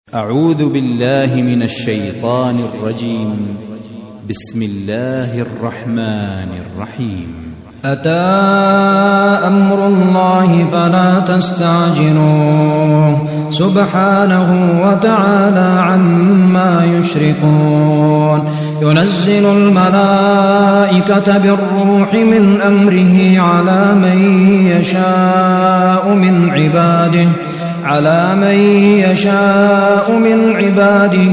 أعوذ بالله من الشيطان الرجيم. بسم الله الرحمن الرحيم. أتى أمر الله فلا تستعجلوه سبحانه وتعالى عما يشركون. ينزل الملائكة بالروح من أمره على من يشاء من عباده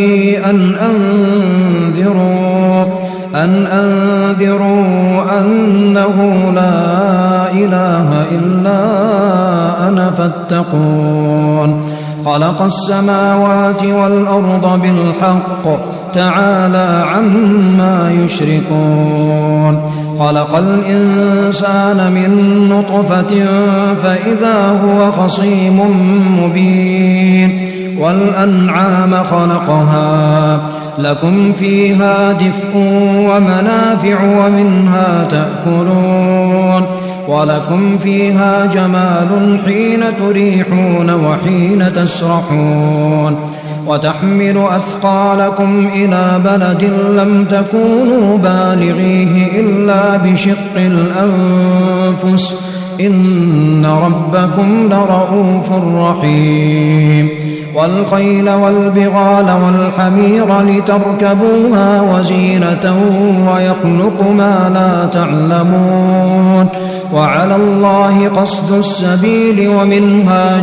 أن أنذروا أنه لا إله إلا أنا فاتقون. خلق السماوات والأرض بالحق تعالى عما يشركون. خلق الإنسان من نطفة فإذا هو خصيم مبين. والأنعام خلقها لكم فيها دفء ومنافع ومنها تأكلون. ولكم فيها جمال حين تريحون وحين تسرحون. وتحمل أثقالكم إلى بلد لم تكونوا بالغيه إلا بشق الأنفس إن ربكم لرؤوف رحيم. والخيل والبغال والحمير لتركبوها وزينة ويخلق ما لا تعلمون. وعلى الله قصد السبيل ومنها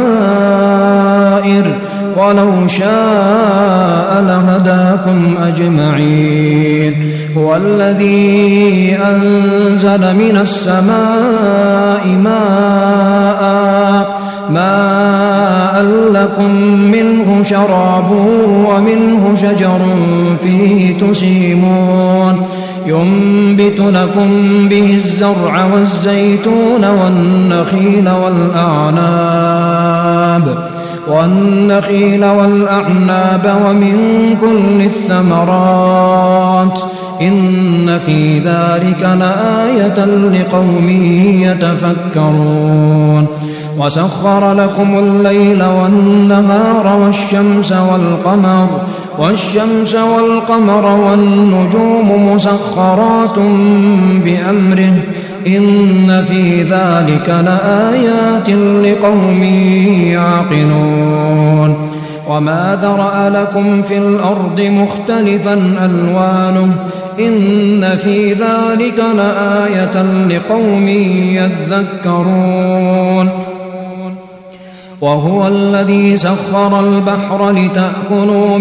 جائر ولو شاء لهداكم أجمعين. هو الذي أنزل من السماء ماء لكم منه شراب ومنه شجر فيه تسيمون. ينبت لكم به الزرع والزيتون والنخيل والأعناب ومن كل الثمرات إن في ذلك لآية لقوم يتفكرون. وسخر لكم الليل والنهار والشمس والقمر والنجوم مسخرات بأمره إن في ذلك لآيات لقوم يعقلون. وما ذرأ لكم في الأرض مختلفا ألوانه إن في ذلك لآية لقوم يذكرون. وهو الذي سخر البحر لتأكلوا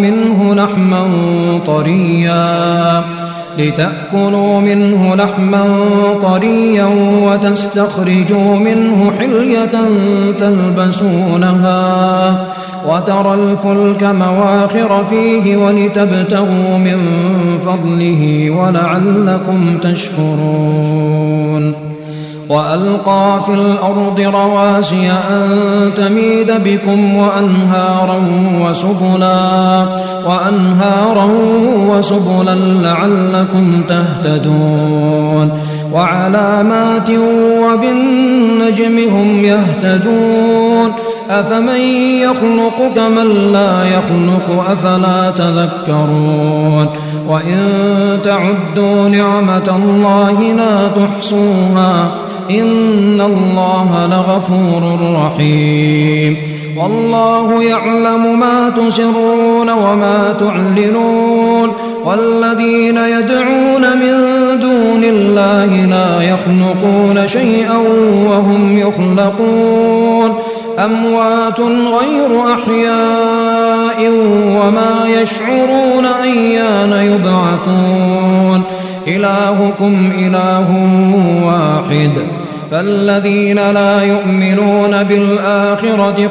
منه لحما طريا وتستخرجوا منه حلية تلبسونها وترى الفلك مواخر فيه ولتبتغوا من فضله ولعلكم تشكرون. وألقى في الأرض رواسي أن تميد بكم وأنهارا وسبلا لعلكم تهتدون. وعلامات وبالنجم هم يهتدون. أفمن يخلق كمن لا يخلق أفلا تذكرون. وإن تعدوا نعمة الله لا تحصوها إن الله لغفور رحيم. والله يعلم ما تسرون وما تعلنون. والذين يدعون من دون الله لا يخلقون شيئا وهم يخلقون. أموات غير أحياء وما يشعرون أيان يبعثون. إلهكم إله واحد. فالذين لا يؤمنون بالآخرة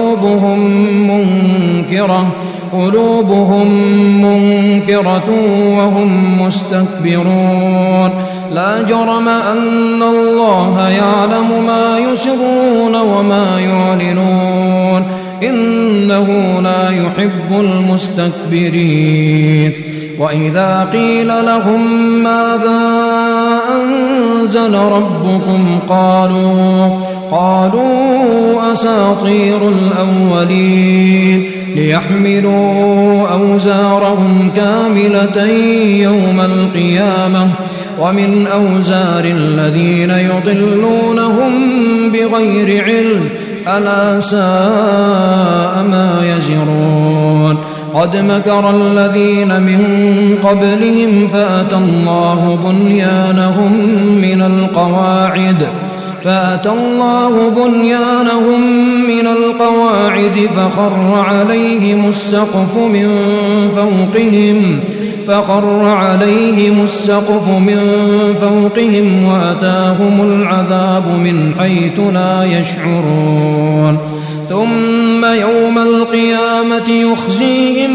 قلوبهم منكرة وهم مستكبرون. لا جرم أن الله يعلم ما يسرون وما يعلنون إنه لا يحب المستكبرين. وإذا قيل لهم ماذا أنزل ربكم قالوا أساطير الأولين ليحملوا أوزارهم كاملة يوم القيامة ومن أوزار الذين يضلونهم بغير علم ألا ساء ما يزرون قد مكر الذين من قبلهم فأتى الله بنيانهم من القواعد فخر عليهم السقف من فوقهم وأتاهم العذاب من حيث لا يشعرون ثم يوم القيامة يخزيهم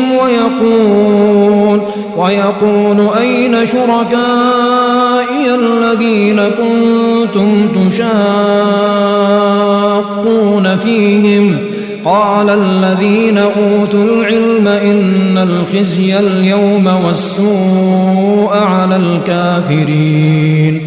ويقول أين شركائي الذين كنتم تشاقون فيهم قال الذين أوتوا العلم إن الخزي اليوم والسوء على الكافرين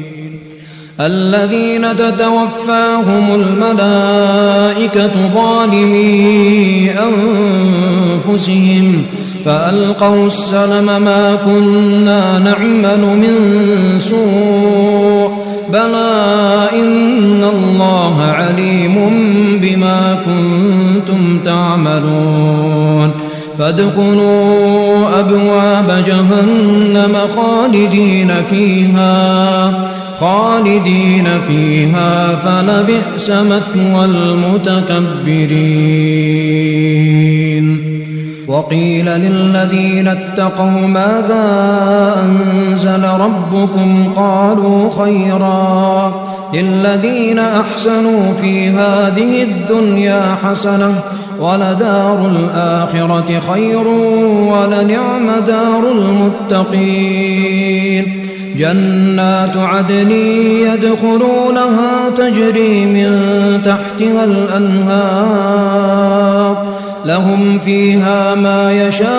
الذين تتوفاهم الملائكة ظالمي أنفسهم فألقوا السلم ما كنا نعمل من سوء بلى إن الله عليم بما كنتم تعملون فادخلوا أبواب جهنم خالدين فيها فلبئس مثوى المتكبرين وقيل للذين اتقوا ماذا أنزل ربكم قالوا خيرا للذين أحسنوا في هذه الدنيا حسنة ولدار الآخرة خير ولنعم دار المتقين جنات عدن يدخلونها تجري من تحتها الأنهار لهم فيها ما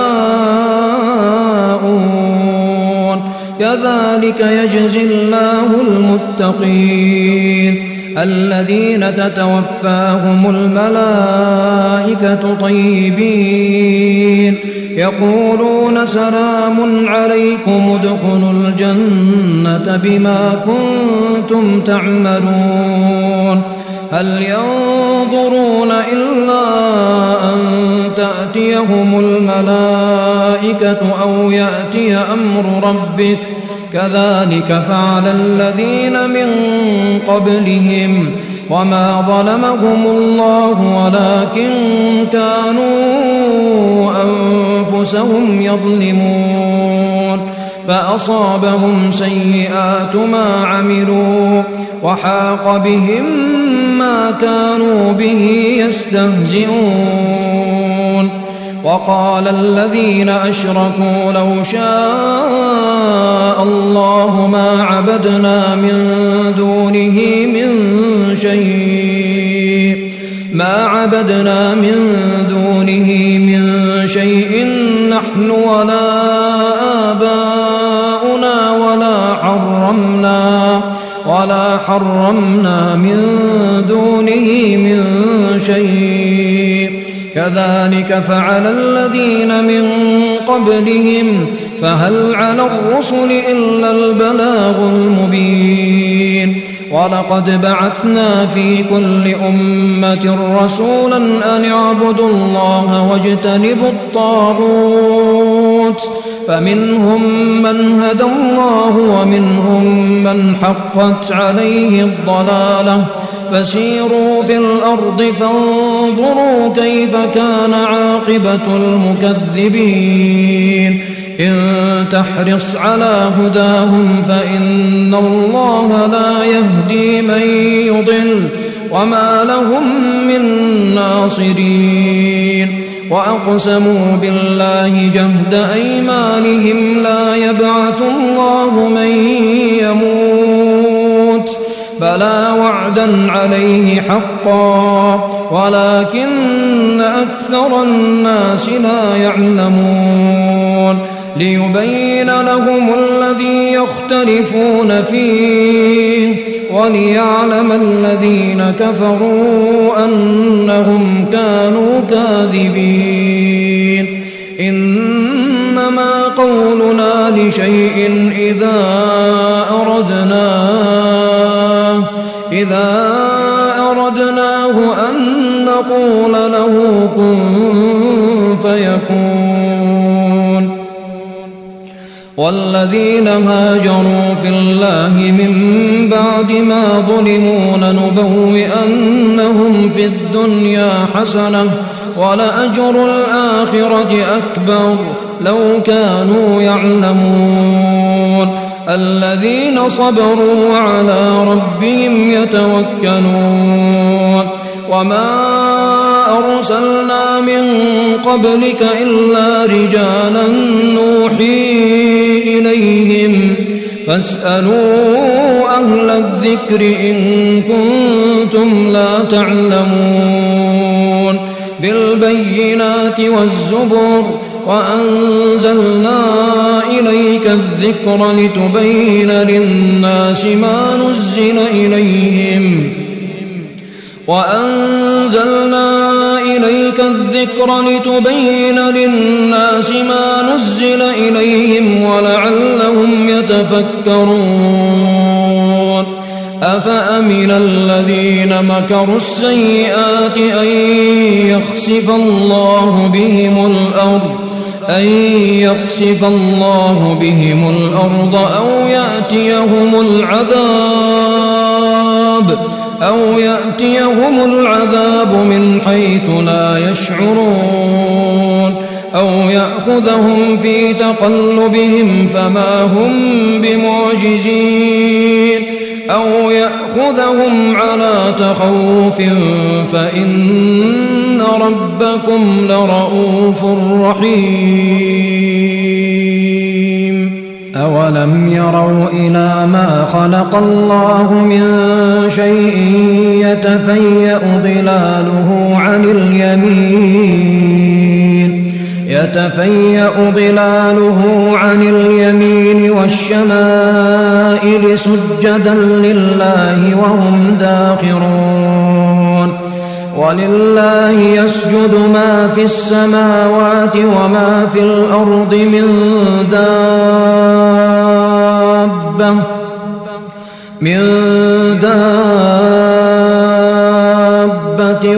يشاءون كذلك يجزي الله المتقين الذين تتوفاهم الملائكة طيبين يقولون سلام عليكم ادخلوا الجنة بما كنتم تعملون هل ينظرون إلا أن تأتيهم الملائكة أو يأتي أمر ربك كذلك فعل الذين من قبلهم وما ظلمهم الله ولكن كانوا أنفسهم يظلمون فأصابهم سيئات ما عملوا وحاق بهم ما كانوا به يستهزئون وقال الذين أشركوا لو شاء الله ما عبدنا من دونه من شيء نحن ولا آباؤنا ولا حرمنا من دونه من شيء كذلك فعل الذين من قبلهم فهل على الرسل إلا البلاغ المبين ولقد بعثنا في كل أمة رسولا أن اعبدوا الله واجتنبوا الطاغوت فمنهم من هدى الله ومنهم من حقت عليه الضلالة فسيروا في الأرض فانظروا كيف كان عاقبة المكذبين إن تحرص على هداهم فإن الله لا يهدي من يضل وما لهم من ناصرين وأقسموا بالله جهد أيمانهم لا يبعث الله من يموت بلى وعدا عليه حقا ولكن أكثر الناس لا يعلمون ليبين لهم الذي يختلفون فيه وليعلم الذين كفروا أنهم كانوا كاذبين إنما قولنا لشيء إذا أردناه أن نقول له كن فيكون والذين هاجروا في الله من بعد ما ظلموا لنبوئنهم في الدنيا حسنة ولأجر الآخرة أكبر لو كانوا يعلمون الذين صبروا وعلى ربهم يتوكلون وما أرسلنا من قبلك إلا رجالا نوحي إليهم فاسألوا أهل الذكر إن كنتم لا تعلمون بالبينات والزبر وأنزلنا إليك الذكر لتبين للناس ما نزل إليهم ولعلهم يتفكرون أفأمن الذين مكروا السيئات أن يخسف الله بهم الأرض أو يأتيهم العذاب من حيث لا يشعرون أو يأخذهم في تقلبهم فما هم بمعجزين أو يأخذهم على تخوف فإن ربكم لرؤوف رحيم أولم يروا إلى ما خلق الله من شيء يتفيأ ظلاله عن اليمين والشمائل سجدا لله وهم داخرون ولله يسجد ما في السماوات وما في الأرض من دابة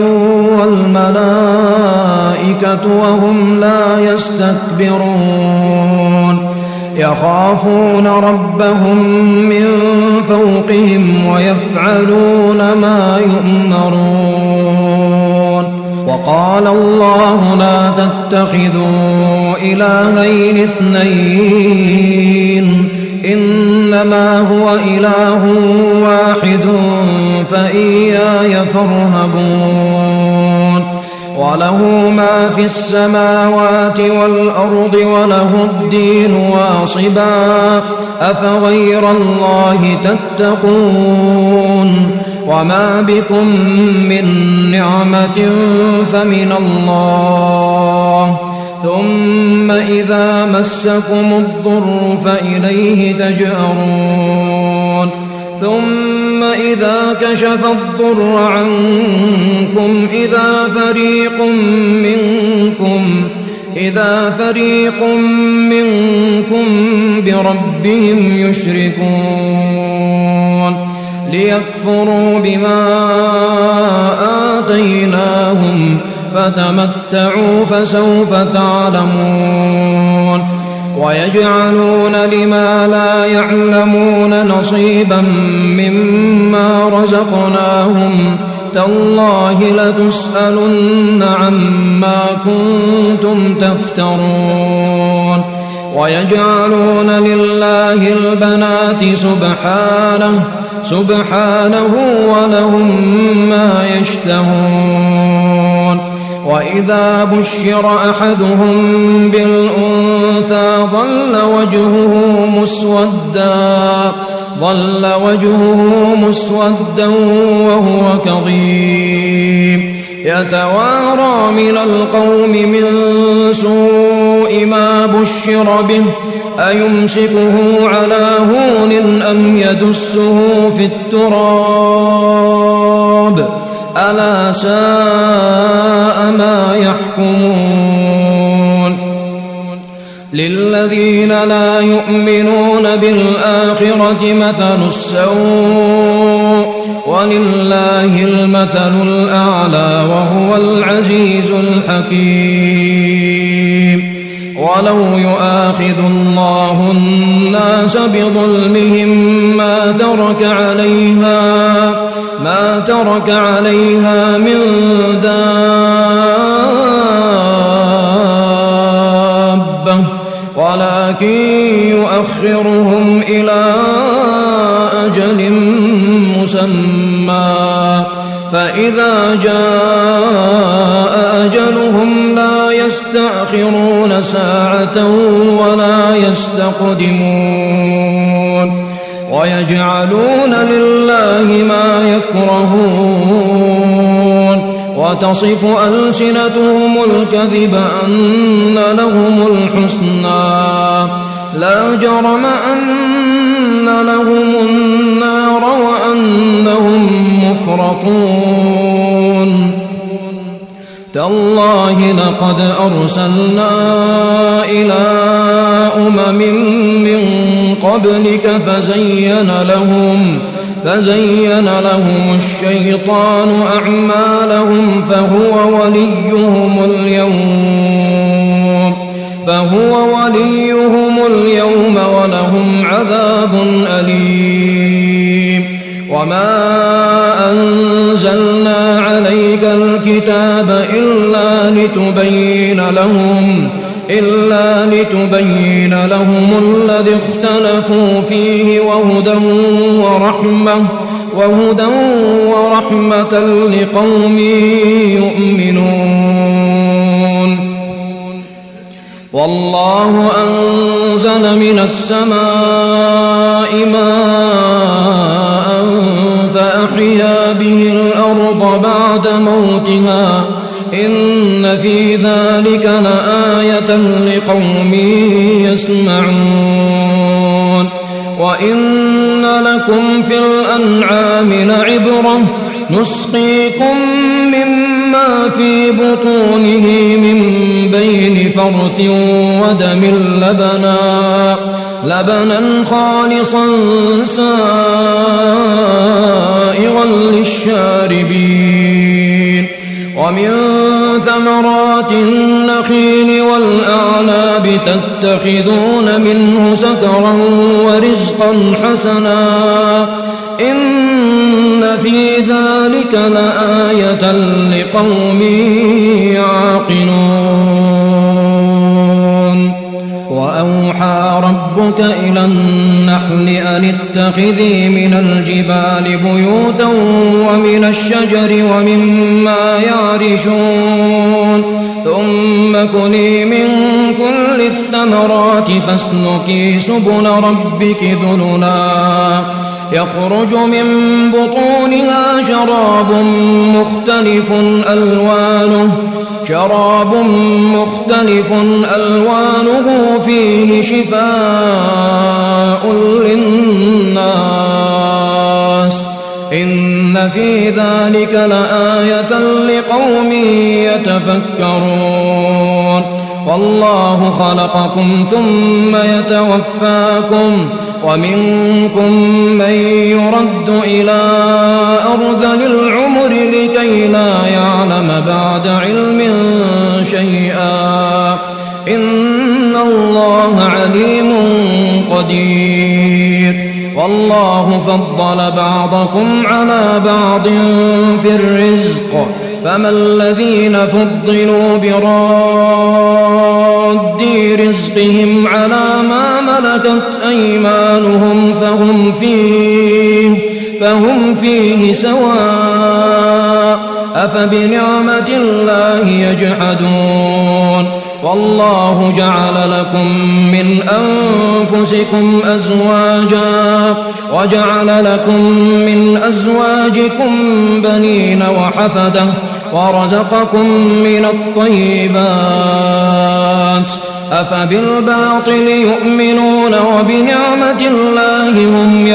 والملائكة وهم لا يستكبرون يخافون ربهم من فوقهم ويفعلون ما يؤمرون وقال الله لا تتخذوا إلهين اثنين إنما هو إله واحد فإياي فارهبون وله ما في السماوات والأرض وله الدين واصبا أفغير الله تتقون وما بكم من نعمة فمن الله ثم إذا مسكم الضر فإليه تجأرون ثم إذا كشف الضر عنكم إذا فريق منكم بربهم يشركون ليكفروا بما آتيناهم فتمتعوا فسوف تعلمون ويجعلون لما لا يعلمون نصيبا مما رزقناهم تالله لتسألن عما كنتم تفترون ويجعلون لله البنات سبحانه ولهم ما يشتهون وإذا بشر أحدهم بالأنثى ظل وجهه مسودا وهو كظيم يتوارى من القوم من سوء السوء ما بشر به أيمسكه على هون أم يدسه في التراب ألا ساء ما يحكمون للذين لا يؤمنون بالآخرة مثل السوء ولله المثل الأعلى وهو العزيز الحكيم ولو يؤاخذ الله الناس بظلمهم ما ترك عليها من دابة ولكن يؤخرهم إلى أجل مسمى فإذا جاء أجلهم لا يستأخرون ساعة ولا يستقدمون ويجعلون لله ما يكرهون وتصف ألسنتهم الكذب أن لهم الحسنى لا جرم أن لهم النار وأنهم مفرطون تالله لقد أرسلنا إلى أمم من قبلك فزين لهم الشيطان أعمالهم فهو وليهم اليوم ولهم عذاب أليم وما أنزلنا عليك الكتاب إلا لتبين لهم الذي اختلفوا فيه وهدى ورحمة لقوم يؤمنون والله أنزل من السماء ماء فأحيا به الأرض بعد موتها إن في ذلك لآية لقوم يسمعون وإن لكم في الأنعام لعبرة نسقيكم مما في بطونه من بين فرث ودم لبنا خالصا سائغا للشاربين ومن ثمرات النخيل والأعناب تتخذون منه سكرا ورزقا حسنا إن في ذلك لآية لقوم يعقلون وأوحى ربك إلى النحل أن اتخذي من الجبال بيوتا ومن الشجر ومما يعرشون ثم كلي من كل الثمرات فاسلكي سبل ربك ذللا يخرج من بطونها شراب مختلف ألوانه فيه شفاء للناس إن في ذلك لآية لقوم يتفكرون والله خلقكم ثم يتوفاكم ومنكم من يرد إلى أرذل العمر لكي لا يعلم بعد علم شيئا إن الله عليم قدير والله فضل بعضكم على بعض في الرزق فما الذين فضلوا براد رزقهم على ما ملكت أيمانهم فهم فيه سواء أفبنعمة الله يجحدون والله جعل لكم من أنفسكم أزواجا وجعل لكم من أزواجكم بنين وحفدة ورزقكم من الطيبات أفبالباطل يؤمنون وبنعمة الله هم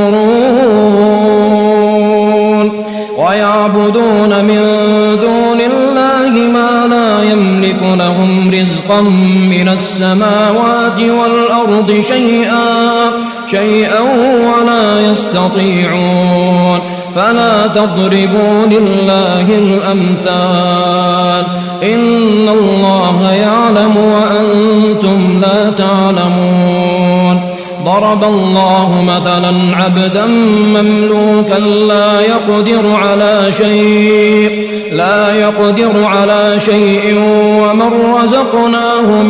يكفرون ويعبدون من دون الله ما لا يملك لهم رزقا من السماوات والأرض شيئا ولا يستطيعون فلا تضربوا لله الأمثال إن الله يعلم وأنتم لا تعلمون ضرب الله مثلا عبدا مملوكا لا يقدر على شيء ومن رزقناه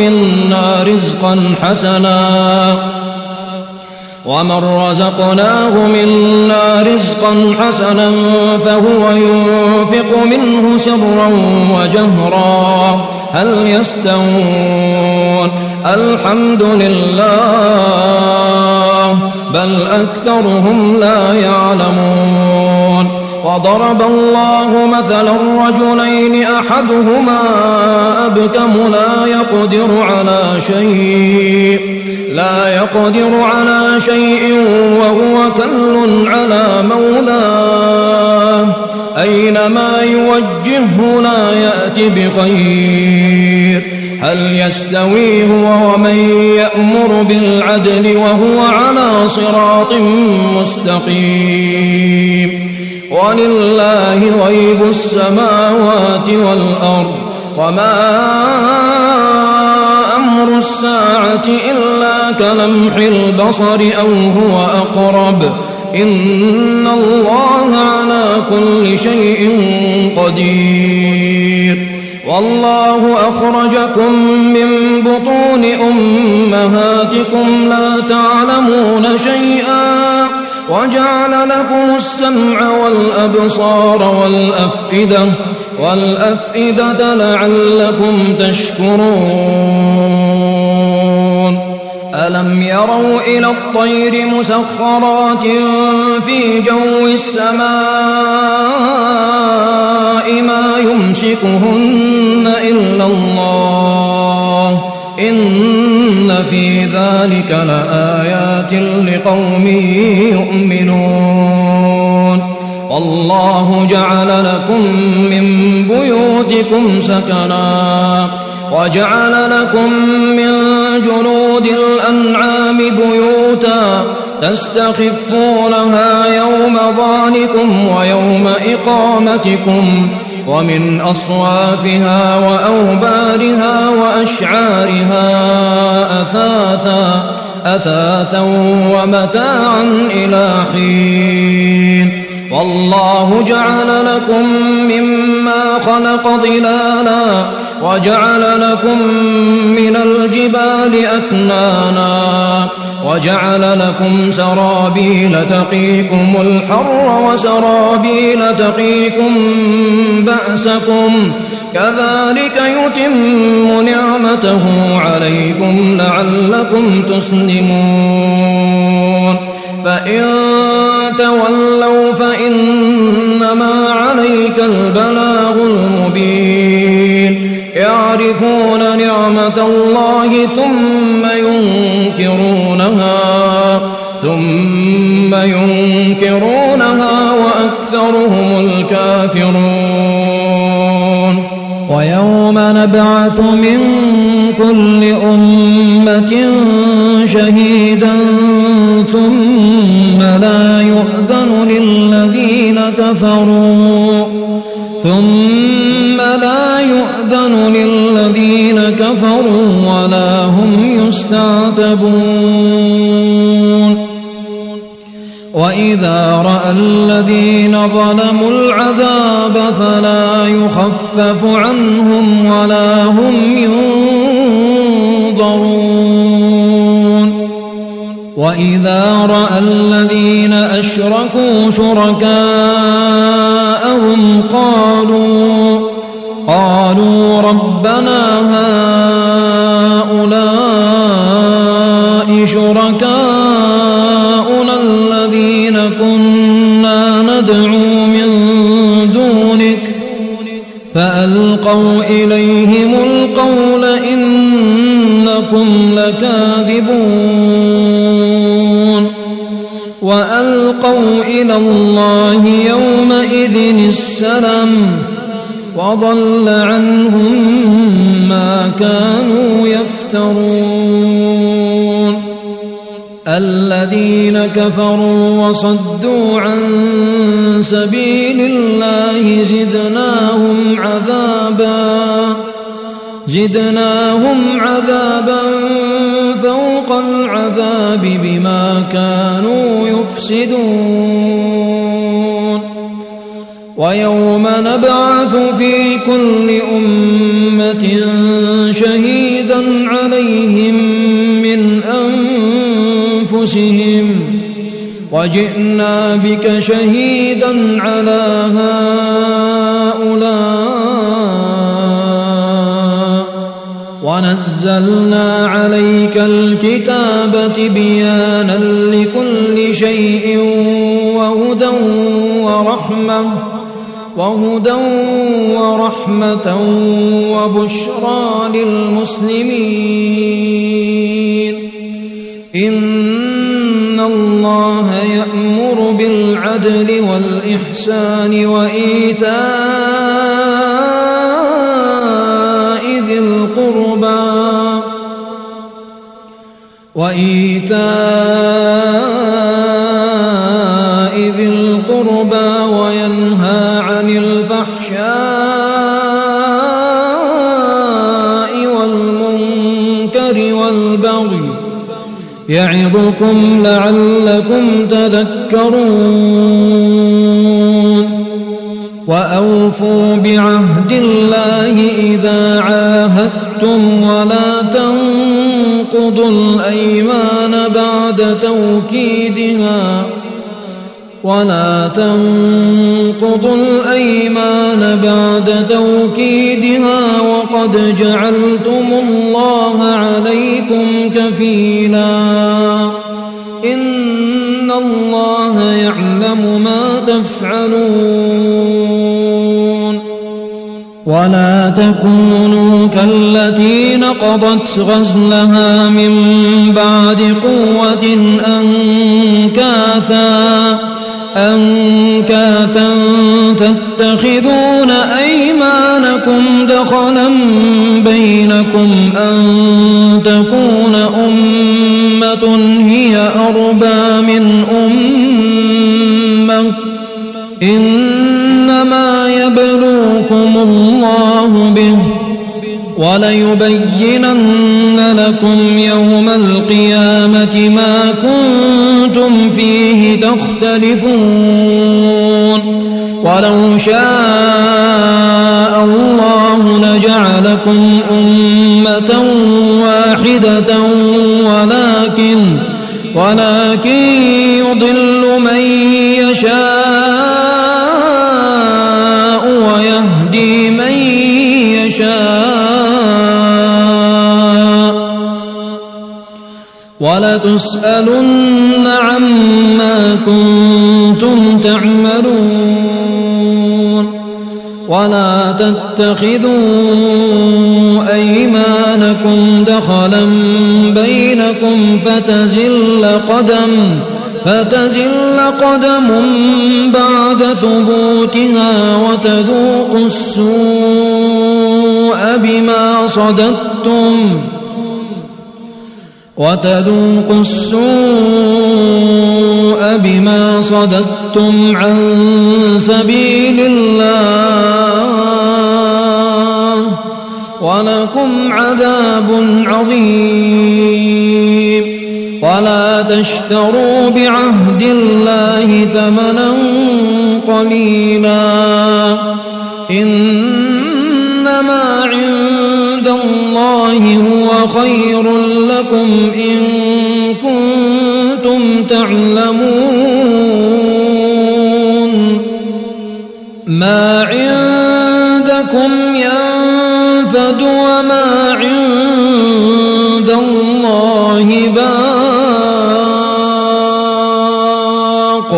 منا رزقا حسنا فهو ينفق منه سرا وجهرا هل يستوون الحمد لله بل أكثرهم لا يعلمون وضرب الله مثلا رجلين أحدهما أبكم لا يقدر على شيء وهو كل على مولاه أينما يوجهه لا يأتي بخير هل يستوي هو ومن يأمر بالعدل وهو على صراط مستقيم ولله غيب السماوات والأرض وما أمر الساعة إلا كلمح البصر أو هو أقرب إن الله على كل شيء قدير والله أخرجكم من بطون أمهاتكم لا تعلمون شيئا وجعل لكم السمع والأبصار والأفئدة لعلكم تشكرون ألم يروا إلى الطير مسخرات في جو السماء ما يمسكهن إلا الله إن في ذلك لآيات لقوم يؤمنون والله جعل لكم من بيوتكم سكنا وجعل لكم من جلود الأنعام بيوتا تستخفونها يوم ظعنكم ويوم إقامتكم ومن أصوافها وأوبارها وأشعارها أثاثا ومتاعا إلى حين والله جعل لكم مما خلق ظلالا وجعل لكم من الجبال أكنانا وجعل لكم سرابيل تقيكم الحر وسرابيل تقيكم بأسكم كذلك يتم نعمته عليكم لعلكم تسلمون فإن تولوا فإنما عليك البلاغ المبين يعرفون نعمة الله ثم ينكرونها وأكثرهم الكافرون ويوم نبعث من كل أمة شهيدا ثم لا يؤذن للذين كفروا ولا هم يستعتبون وإذا رأى الذين ظلموا العذاب فلا يخفف عنهم ولا هم ينظرون وإذا رأى الذين أشركوا شركاءهم قالوا ربنا هؤلاء شركاؤنا الذين كنا ندعو من دونك فألقوا إليهم القول إنهم إنكم لكاذبون وألقوا إلى الله يومئذ السلم وضل عنهم ما كانوا يفترون الذين كفروا وصدوا عن سبيل الله زدناهم عذابا فوق العذاب بما كانوا يفسدون ويوم نبعث في كل أمة شهيدا عليهم من أنفسهم وجئنا بك شهيدا على هؤلاء ونزلنا عليك الكتاب تبيانا لكل شيء وهدى ورحمة وبشرى للمسلمين إن الله يأمر بالعدل والإحسان وإيتاء ذي القربى وينهى عن الفحشاء والمنكر والبغي يعظكم لعلكم تذكرون وأوفوا بعهد الله إذا عاهدتم ولا تنقضوا الأيمان بعد توكيدها وقد جعلتم الله عليكم كفيلا إن الله يعلم ما تفعلون ولا تكونوا كالتي نقضت غزلها من بعد قوة أنكاثا تتخذون أيمانكم دخلا بينكم أن تكون أمة هي أربى من أمة إنما يبلوكم الله به وليبينن لكم يوم القيامة ما كنتم فيه تختلفون ولو شاء الله لجعلكم أمة واحدة ولكن يضل من يشاء ويهدي من يشاء ولتسألن عما كنتم تعملون ولا تتخذوا أيمانكم دخلا بينكم فتزل قدم بعد ثبوتها وتذوقوا السوء بما صددتم عن سبيل الله ولكم عذاب عظيم ولا تشتروا بعهد الله ثمنا قليلا إنما عند الله هو خير لكم إن كنتم تعلمون ما عندكم ينفد وما عند الله باق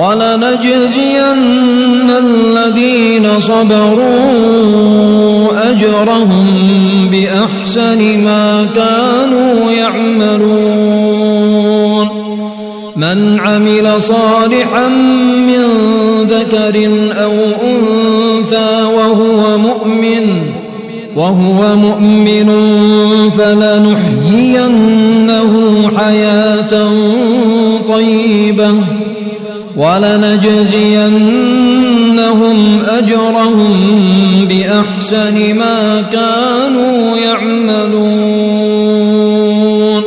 ولنجزين الذين صبروا أجرهم بأحسن ما كانوا يعملون من عمل صالحا من ذكر أو أنثى وهو مؤمن فلنحيينه حياة طيبة ولنجزينهم أجرهم بأحسن ما كانوا يعملون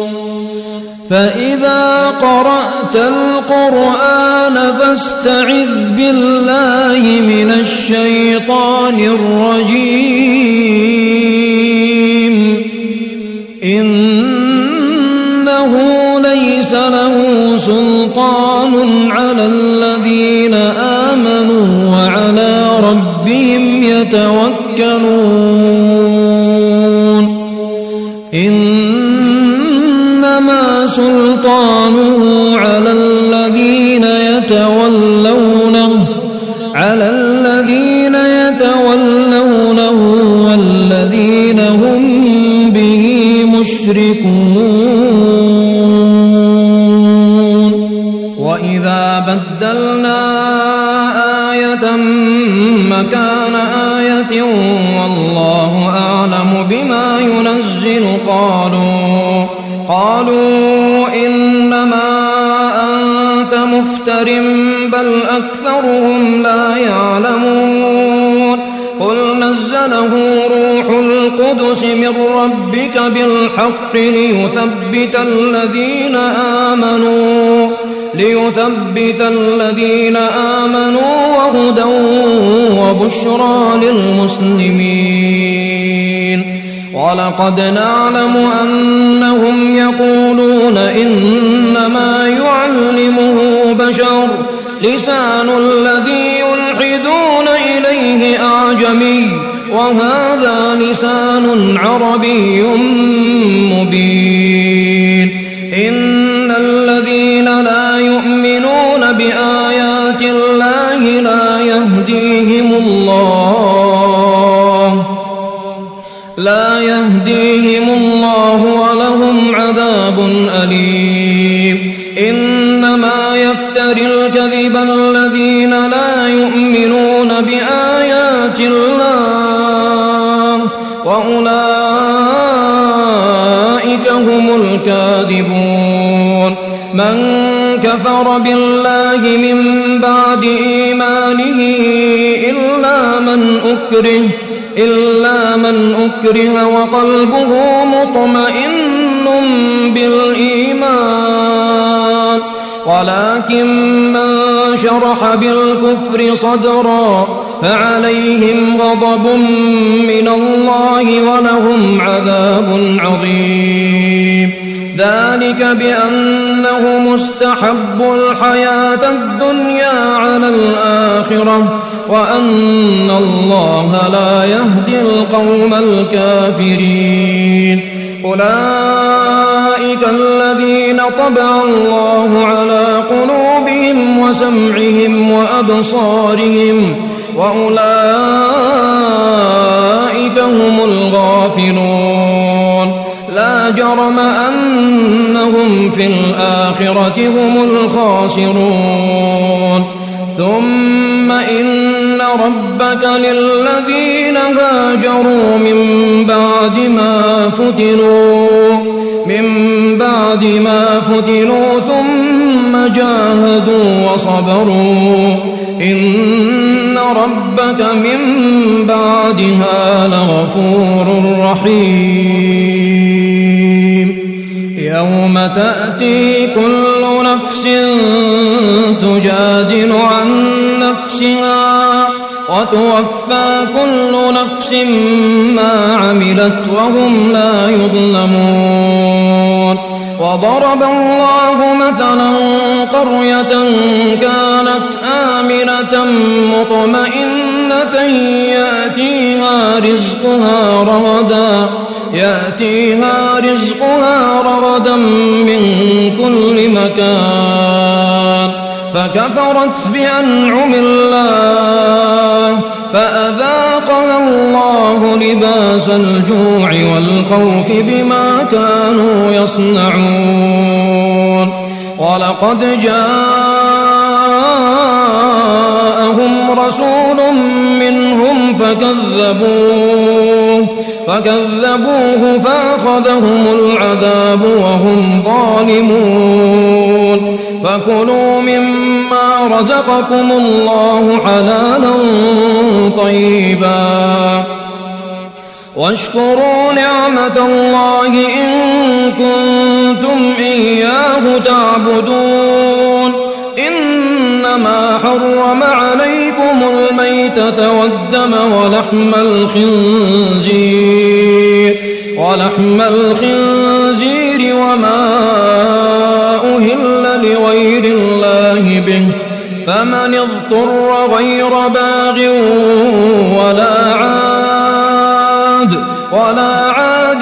فإذا قرأت القرآن فاستعذ بالله من الشيطان الرجيم إنه ليس له سلطان على الذين آمنوا وعلى ربهم يتوكلون إنما سلطانه على الذين يتولونه والذين هم به مشركون وإذا بدلنا آية مكان آية والله أعلم بما ينزل قالوا إنما أنت مفتر بل أكثرهم لا يعلمون قل نزله روح القدس من ربك بالحق ليثبت الذين آمنوا وهدى وبشرى للمسلمين ولقد نعلم أنهم يقولون إنما يعلمه بشر لسان الذي يلحدون إليه أعجمي وهذا لسان عربي مبين إن الذين لا يؤمنون بآيات الله لا يهديهم الله ولهم عذاب أليم إنما يفتري الكذب الذين لا يؤمنون بآيات الله وأولئك هم الكاذبون من كفر بالله من بعد إيمانه إلا من أكره وقلبه مطمئن بالإيمان ولكن من شرح بالكفر صدرا فعليهم غضب من الله ولهم عذاب عظيم ذلك بأنه مستحب الحياة الدنيا على الآخرة وأن الله لا يهدي القوم الكافرين أولئك الذين طبع الله على قلوبهم وسمعهم وأبصارهم وأولئك هم الغافلون لا جرم أنهم في الآخرة هم الخاسرون ثم إن ربك للذين هاجروا من بعد ما فتنوا ثم جاهدوا وصبروا إن ربك من بعدها لغفور رحيم يوم تأتي كل نفس تجادل عن نفسها وتوفى كل نفس ما عملت وهم لا يظلمون وضرب الله مثلا قرية كانت آمنة مطمئنة يأتيها رزقها رغدا من كل مكان فكفرت بأنعم الله فأذاقها الله لباس الجوع والخوف بما كانوا يصنعون ولقد جاءهم رسول منهم فكذبوه فأخذهم العذاب وهم ظالمون فكلوا مما رزقكم الله حلالا طيبا واشكروا نعمة الله إن كنتم إياه تعبدون إنما حرم عليكم الميتة والدم ولحم الخنزير وما أهل لغير الله به فمن اضطر غير باغ ولا عاد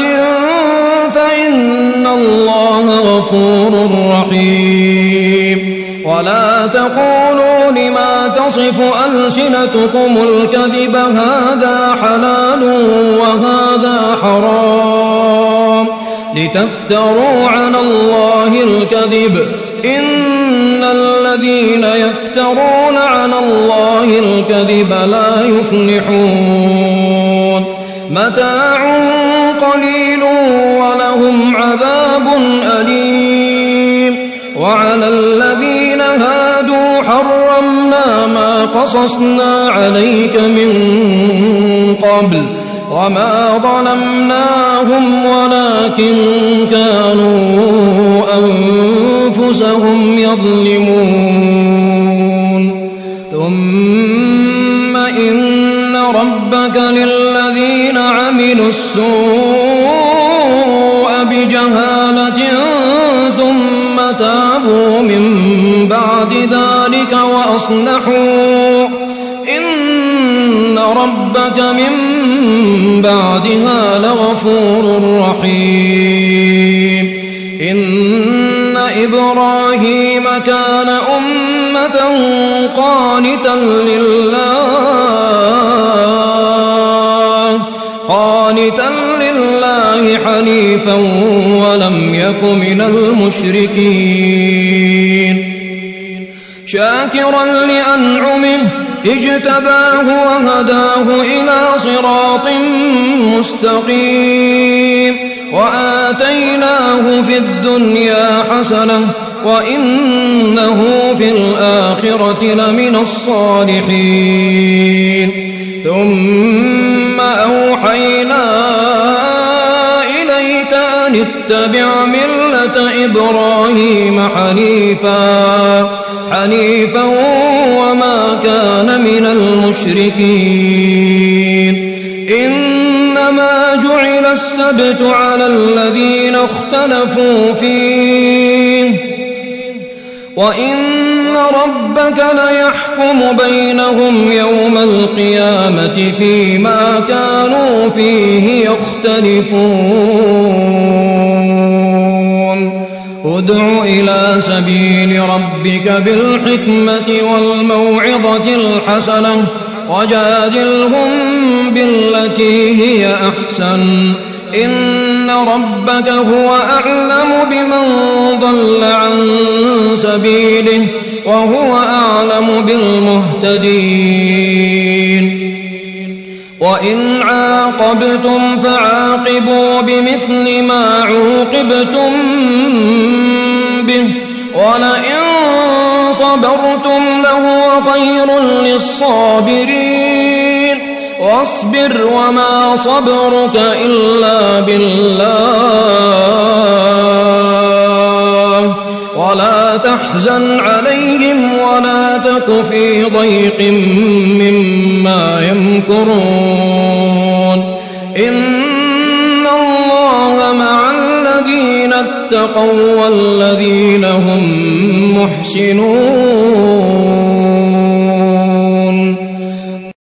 فإن الله غفور رحيم ولا تقولوا لما تصف ألسنتكم الكذب هذا حلال وهذا حرام لتفتروا على الله الكذب إن الذين يفترون على الله الكذب لا يفلحون متاع قليل ولهم عذاب أليم وعلى الذين هادوا حرمنا ما قصصنا عليك من قبل وما ظلمناهم ولكن كانوا أنفسهم يظلمون ثم إن ربك للذين عملوا السوء بجهالة ثم تابوا من بعد ذلك وأصلحوا إن ربك من بعدها لغفور رحيم إن إبراهيم كان أمة قانتا لله حنيفا ولم يك من المشركين شاكرا لأنعمه اجتباه وهداه إلى صراط مستقيم وآتيناه في الدنيا حسنة وإنه في الآخرة لمن الصالحين ثم أوحينا إليك أن اتبع ملة إبراهيم حنيفا وما كان من المشركين إنما جعل السبت على الذين اختلفوا فيه وإن ربك ليحكم بينهم يوم القيامة فيما كانوا فيه يختلفون ادع إلى سبيل ربك بالحكمة والموعظة الحسنة وجادلهم بالتي هي أحسن إن ربك هو أعلم بمن ضل عن سبيله وهو أعلم بالمهتدين وإن عاقبتم فعاقبوا بمثل ما عوقبتم به ولئن صبرتم لهو خير للصابرين واصبر وما صبرك إلا بالله ولا تحزن عليهم ولا تك في ضيق مما يمكرون إن الله مع الذين اتقوا والذين هم محسنون